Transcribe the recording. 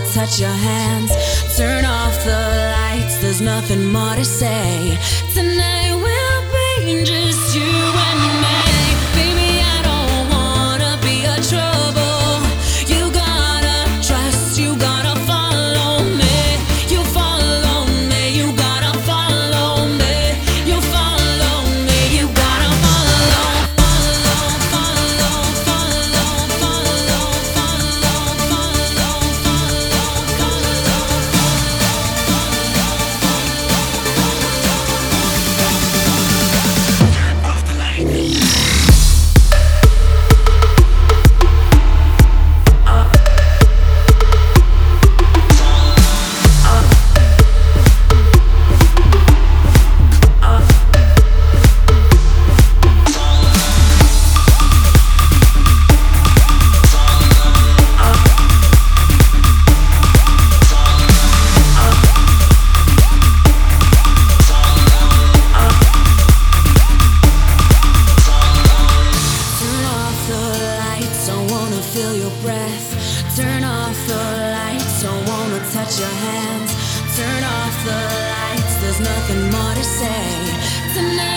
touch your hands. Turn off the lights, there's nothing more to say. Tonight will be just you and me. Baby, I don't wanna be a trouble. You gotta trust, you gotta follow me. You follow me, you gotta follow me. You follow me, you gotta follow. Feel your breath. Turn off the lights, don't wanna touch your hands. Turn off the lights, there's nothing more to say. Tonight